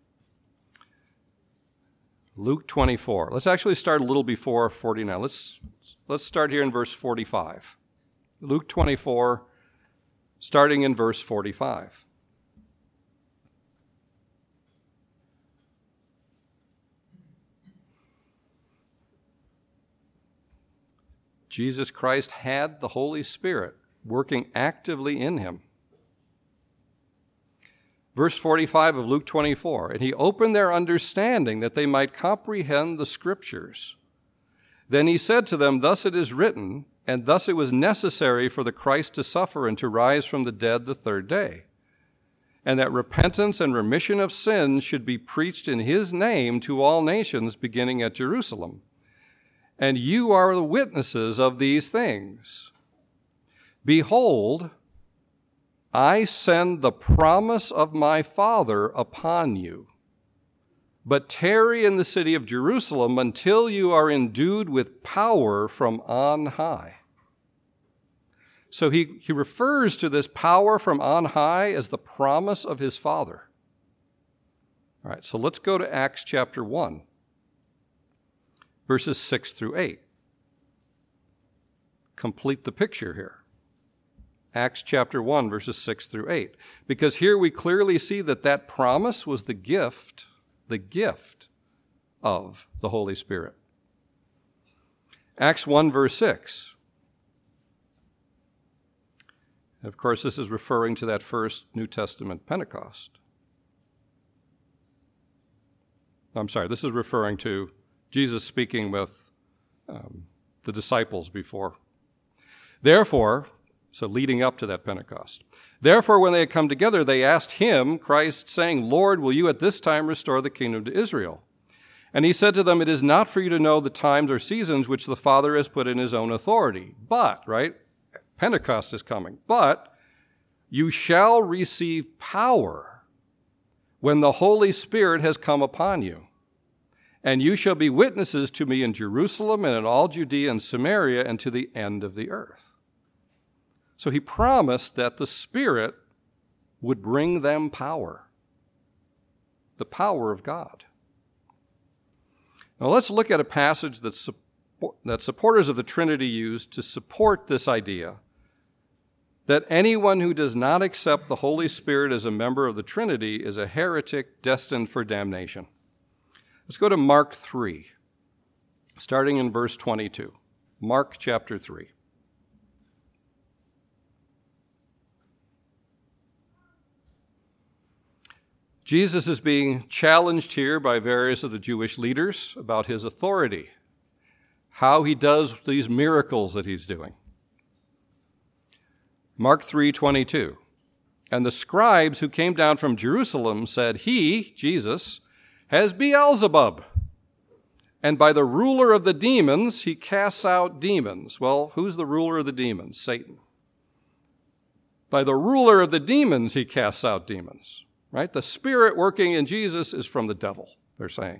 Luke 24. Let's actually start a little before 49. Let's start here in verse 45. Luke 24, starting in verse 45. Jesus Christ had the Holy Spirit working actively in him. Verse 45 of Luke 24, "And he opened their understanding that they might comprehend the Scriptures. Then he said to them, 'Thus it is written, and thus it was necessary for the Christ to suffer and to rise from the dead the third day, and that repentance and remission of sins should be preached in his name to all nations, beginning at Jerusalem. And you are the witnesses of these things. Behold, I send the promise of my Father upon you. But tarry in the city of Jerusalem until you are endued with power from on high.'" So he refers to this power from on high as the promise of his Father. All right, so let's go to Acts chapter 1, verses 6 through 8. Complete the picture here. Acts chapter 1, verses 6 through 8. Because here we clearly see that promise was the gift of the Holy Spirit. Acts 1, verse 6. Of course, this is referring to that first New Testament Pentecost. This is referring to Jesus speaking with the disciples before. Therefore, so leading up to that Pentecost. "Therefore, when they had come together, they asked him, Christ, saying, 'Lord, will you at this time restore the kingdom to Israel?' And he said to them, 'It is not for you to know the times or seasons which the Father has put in his own authority. But,'" right, Pentecost is coming, "'but you shall receive power when the Holy Spirit has come upon you. And you shall be witnesses to me in Jerusalem and in all Judea and Samaria and to the end of the earth.'" So he promised that the Spirit would bring them power, the power of God. Now let's look at a passage that supporters of the Trinity use to support this idea that anyone who does not accept the Holy Spirit as a member of the Trinity is a heretic destined for damnation. Let's go to Mark 3, starting in verse 22. Mark chapter 3. Jesus is being challenged here by various of the Jewish leaders about his authority, how he does these miracles that he's doing. Mark 3:22. "And the scribes who came down from Jerusalem said, 'He,' Jesus, 'has Beelzebub, and by the ruler of the demons he casts out demons.'" Well, who's the ruler of the demons? Satan. "By the ruler of the demons he casts out demons." Right? The Spirit working in Jesus is from the devil, they're saying.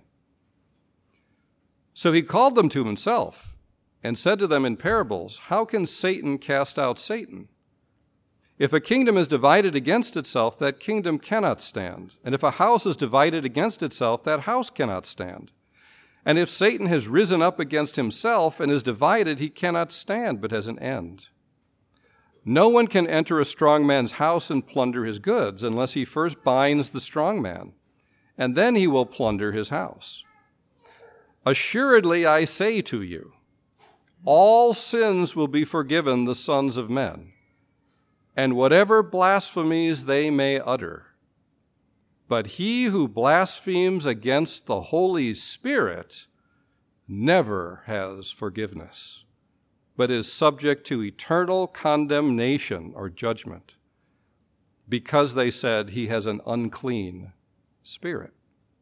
So he called them to himself and said to them in parables, "How can Satan cast out Satan? If a kingdom is divided against itself, that kingdom cannot stand. And if a house is divided against itself, that house cannot stand. And if Satan has risen up against himself and is divided, he cannot stand, but has an end. No one can enter a strong man's house and plunder his goods unless he first binds the strong man, and then he will plunder his house. Assuredly, I say to you, all sins will be forgiven the sons of men, and whatever blasphemies they may utter. But he who blasphemes against the Holy Spirit never has forgiveness, but is subject to eternal condemnation or judgment, because they said he has an unclean spirit.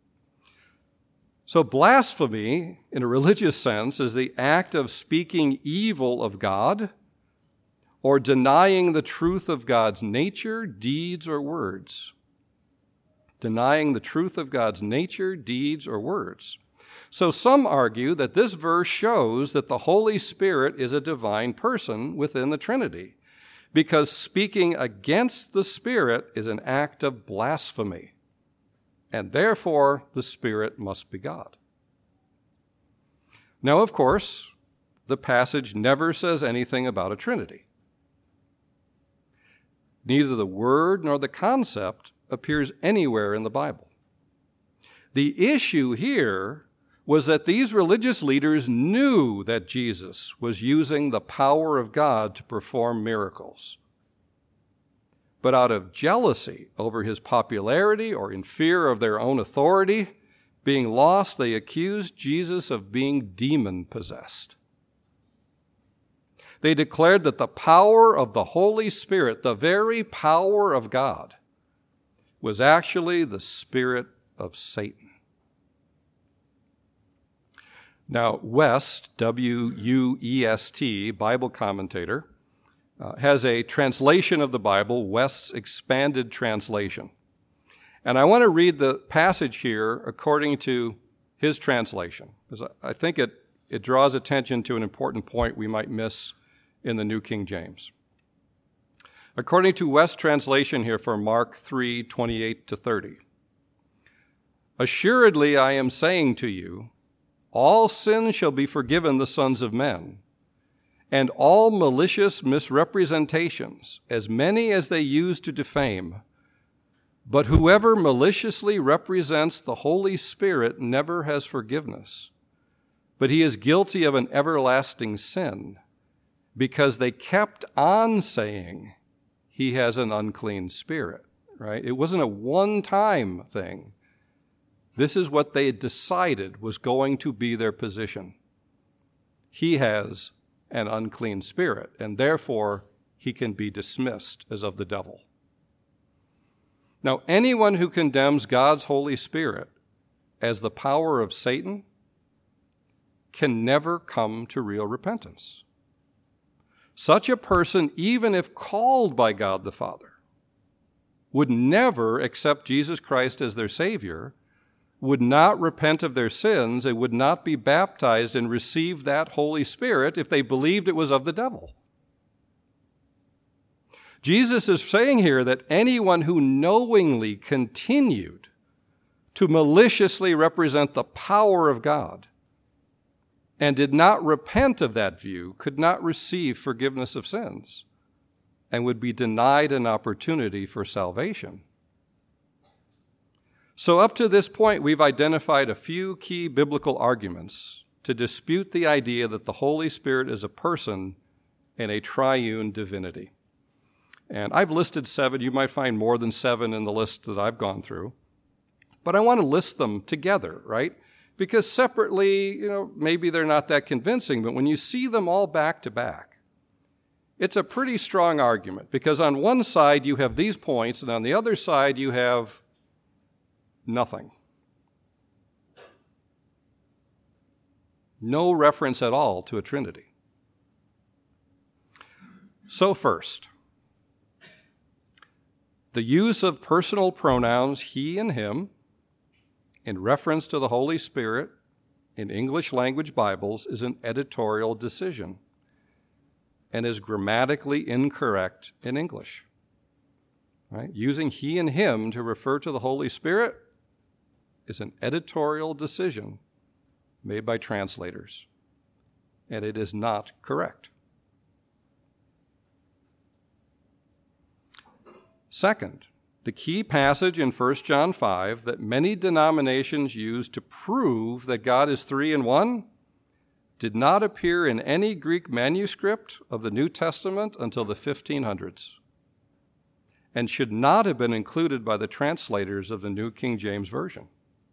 So blasphemy, in a religious sense, is the act of speaking evil of God or denying the truth of God's nature, deeds, or words. Denying the truth of God's nature, deeds, or words. So some argue that this verse shows that the Holy Spirit is a divine person within the Trinity, because speaking against the Spirit is an act of blasphemy, and therefore the Spirit must be God. Now, of course, the passage never says anything about a Trinity. Neither the word nor the concept appears anywhere in the Bible. The issue here was that these religious leaders knew that Jesus was using the power of God to perform miracles. But out of jealousy over his popularity or in fear of their own authority being lost, they accused Jesus of being demon-possessed. They declared that the power of the Holy Spirit, the very power of God, was actually the spirit of Satan. Now, West, W-U-E-S-T, Bible commentator, has a translation of the Bible, West's Expanded Translation. And I want to read the passage here according to his translation, because I think it draws attention to an important point we might miss in the New King James. According to West's translation here for Mark 3:28-30, assuredly I am saying to you, all sins shall be forgiven the sons of men, and all malicious misrepresentations, as many as they use to defame. But whoever maliciously represents the Holy Spirit never has forgiveness, but he is guilty of an everlasting sin, because they kept on saying he has an unclean spirit, right? It wasn't a one-time thing. This is what they decided was going to be their position. He has an unclean spirit, and therefore he can be dismissed as of the devil. Now, anyone who condemns God's Holy Spirit as the power of Satan can never come to real repentance. Such a person, even if called by God the Father, would never accept Jesus Christ as their Savior, would not repent of their sins, and would not be baptized and receive that Holy Spirit if they believed it was of the devil. Jesus is saying here that anyone who knowingly continued to maliciously represent the power of God and did not repent of that view could not receive forgiveness of sins and would be denied an opportunity for salvation. So up to this point, we've identified a few key biblical arguments to dispute the idea that the Holy Spirit is a person and a triune divinity. And I've listed 7. You might find more than 7 in the list that I've gone through. But I want to list them together, right? Because separately, maybe they're not that convincing, but when you see them all back to back, it's a pretty strong argument. Because on one side you have these points, and on the other side you have nothing. No reference at all to a Trinity. So first, the use of personal pronouns he and him in reference to the Holy Spirit in English language Bibles is an editorial decision and is grammatically incorrect in English. right? Using he and him to refer to the Holy Spirit is an editorial decision made by translators, and it is not correct. Second, the key passage in 1 John 5 that many denominations use to prove that God is three in one did not appear in any Greek manuscript of the New Testament until the 1500s and should not have been included by the translators of the New King James Version.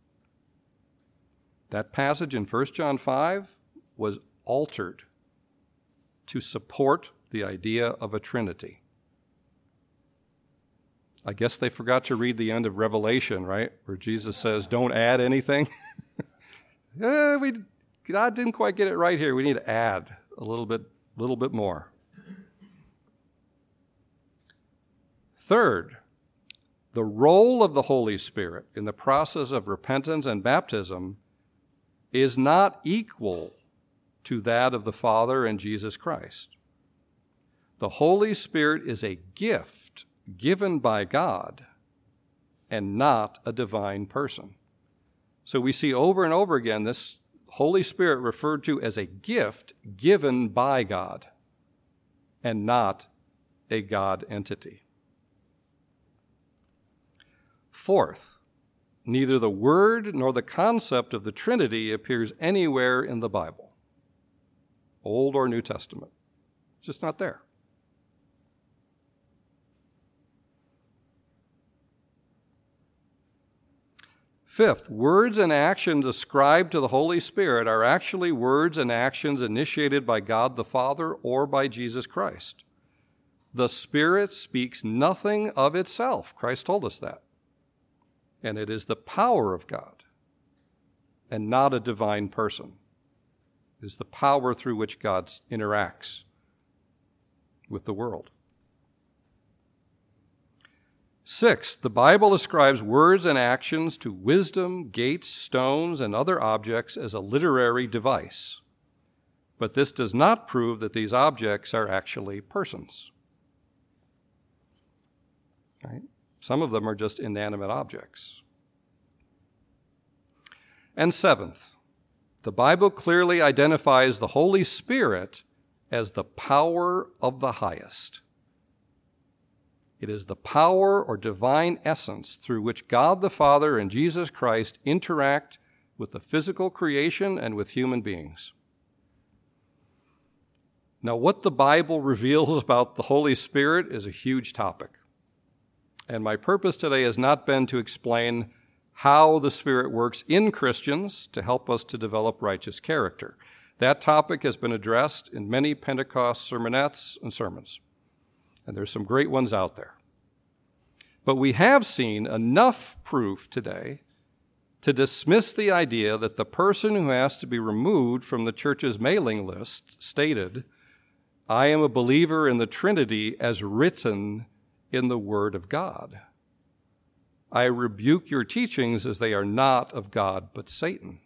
That passage in 1 John 5 was altered to support the idea of a Trinity. I guess they forgot to read the end of Revelation, right? Where Jesus says, don't add anything. God didn't quite get it right here. We need to add a little bit more. Third, the role of the Holy Spirit in the process of repentance and baptism is not equal to that of the Father and Jesus Christ. The Holy Spirit is a gift given by God and not a divine person. So we see over and over again this Holy Spirit referred to as a gift given by God and not a God entity. Fourth, neither the word nor the concept of the Trinity appears anywhere in the Bible, Old or New Testament. It's just not there. Fifth, words and actions ascribed to the Holy Spirit are actually words and actions initiated by God the Father or by Jesus Christ. The Spirit speaks nothing of itself. Christ told us that. And it is the power of God and not a divine person. It is the power through which God interacts with the world. Sixth, the Bible ascribes words and actions to wisdom, gates, stones, and other objects as a literary device. But this does not prove that these objects are actually persons. Right? Some of them are just inanimate objects. And seventh, the Bible clearly identifies the Holy Spirit as the power of the highest. It is the power or divine essence through which God the Father and Jesus Christ interact with the physical creation and with human beings. Now, what the Bible reveals about the Holy Spirit is a huge topic. And my purpose today has not been to explain how the Spirit works in Christians to help us to develop righteous character. That topic has been addressed in many Pentecost sermonettes and sermons. And there's some great ones out there. But we have seen enough proof today to dismiss the idea that the person who has to be removed from the church's mailing list stated, I am a believer in the Trinity as written in the Word of God. I rebuke your teachings as they are not of God but Satan.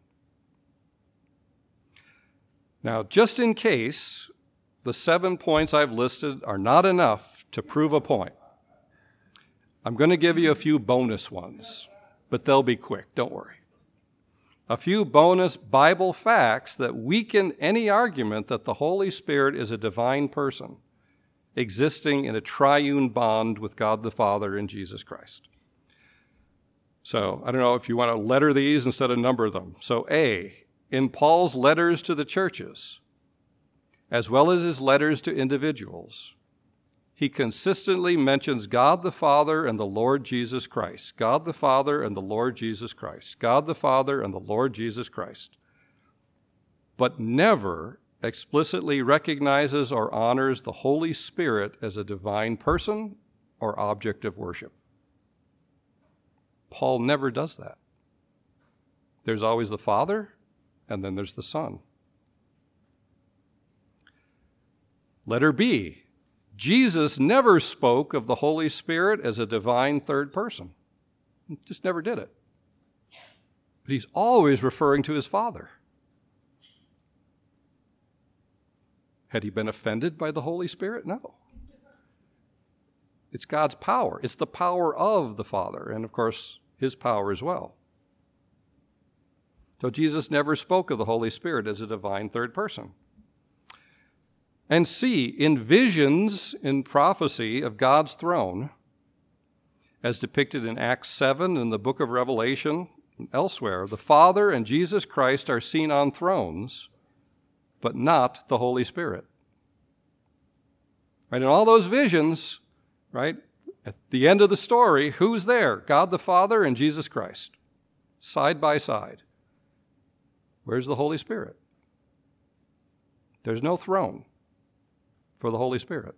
Now, just in case the 7 points I've listed are not enough to prove a point, I'm going to give you a few bonus ones, but they'll be quick, don't worry. A few bonus Bible facts that weaken any argument that the Holy Spirit is a divine person existing in a triune bond with God the Father and Jesus Christ. So, I don't know if you want to letter these instead of number them. So, A, in Paul's letters to the churches, as well as his letters to individuals, he consistently mentions God the Father and the Lord Jesus Christ. God the Father and the Lord Jesus Christ. God the Father and the Lord Jesus Christ. But never explicitly recognizes or honors the Holy Spirit as a divine person or object of worship. Paul never does that. There's always the Father, and then there's the Son. Letter B, Jesus never spoke of the Holy Spirit as a divine third person. He just never did it. But he's always referring to his Father. Had he been offended by the Holy Spirit? No. It's God's power. It's the power of the Father, and of course, his power as well. So Jesus never spoke of the Holy Spirit as a divine third person. And C, in visions in prophecy of God's throne, as depicted in Acts 7 and the book of Revelation and elsewhere, the Father and Jesus Christ are seen on thrones, but not the Holy Spirit. Right? In all those visions, right, at the end of the story, who's there? God the Father and Jesus Christ, side by side. Where's the Holy Spirit? There's no throne for the Holy Spirit.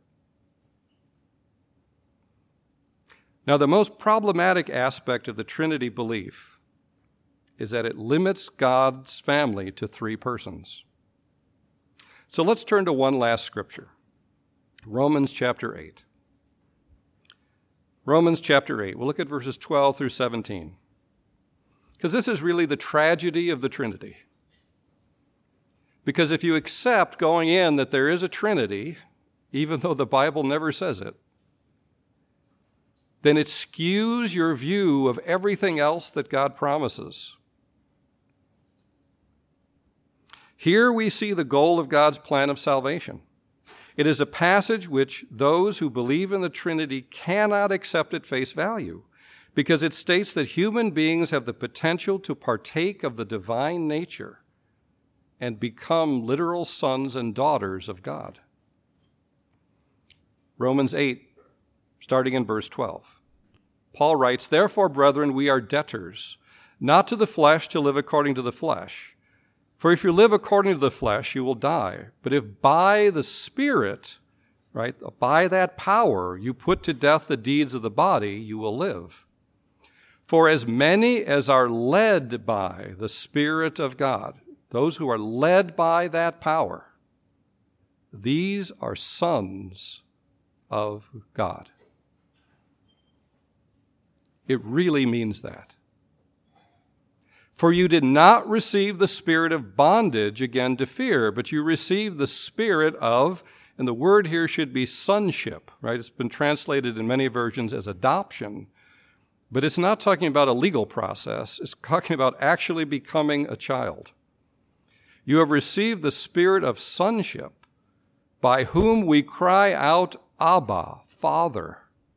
Now, the most problematic aspect of the Trinity belief is that it limits God's family to three persons. So let's turn to one last scripture, Romans chapter 8. Romans chapter 8. We'll look at verses 12 through 17. Because this is really the tragedy of the Trinity. Because if you accept going in that there is a Trinity, even though the Bible never says it, then it skews your view of everything else that God promises. Here we see the goal of God's plan of salvation. It is a passage which those who believe in the Trinity cannot accept at face value, because it states that human beings have the potential to partake of the divine nature and become literal sons and daughters of God. Romans 8, starting in verse 12. Paul writes, "Therefore, brethren, we are debtors, not to the flesh to live according to the flesh. For if you live according to the flesh, you will die. But if by the Spirit, right, by that power, you put to death the deeds of the body, you will live. For as many as are led by the Spirit of God," those who are led by that power, "these are sons of God." It really means that. "For you did not receive the spirit of bondage again to fear, but you received the spirit of," and the word here should be sonship, right? It's been translated in many versions as adoption, but it's not talking about a legal process. It's talking about actually becoming a child. "You have received the spirit of sonship, by whom we cry out, Abba, Father."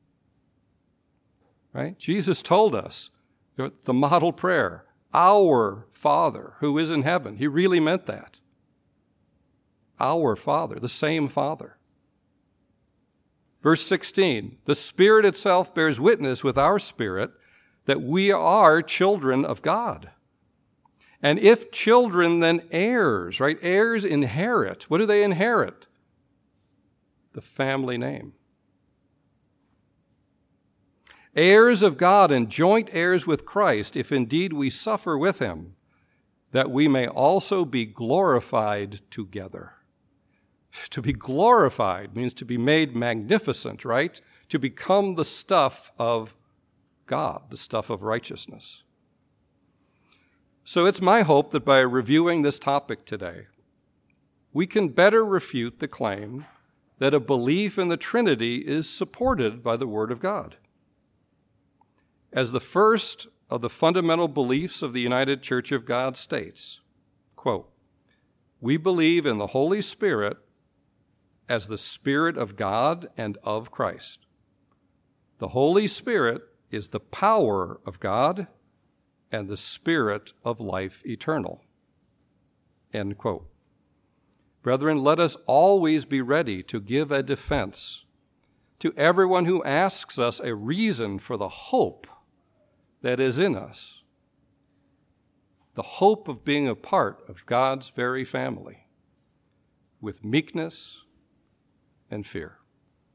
Right? Jesus told us the model prayer, "Our Father who is in heaven." He really meant that. Our Father, the same Father. Verse 16, "The Spirit itself bears witness with our spirit that we are children of God. And if children, then heirs," right? Heirs inherit. What do they inherit? The family name. "Heirs of God and joint heirs with Christ, if indeed we suffer with him, that we may also be glorified together." To be glorified means to be made magnificent, right? To become the stuff of God, the stuff of righteousness. So it's my hope that by reviewing this topic today, we can better refute the claim that a belief in the Trinity is supported by the Word of God. As the first of the fundamental beliefs of the United Church of God states, quote, "We believe in the Holy Spirit as the Spirit of God and of Christ. The Holy Spirit is the power of God and the Spirit of life eternal." End quote. Brethren, let us always be ready to give a defense to everyone who asks us a reason for the hope that is in us, the hope of being a part of God's very family, with meekness and fear.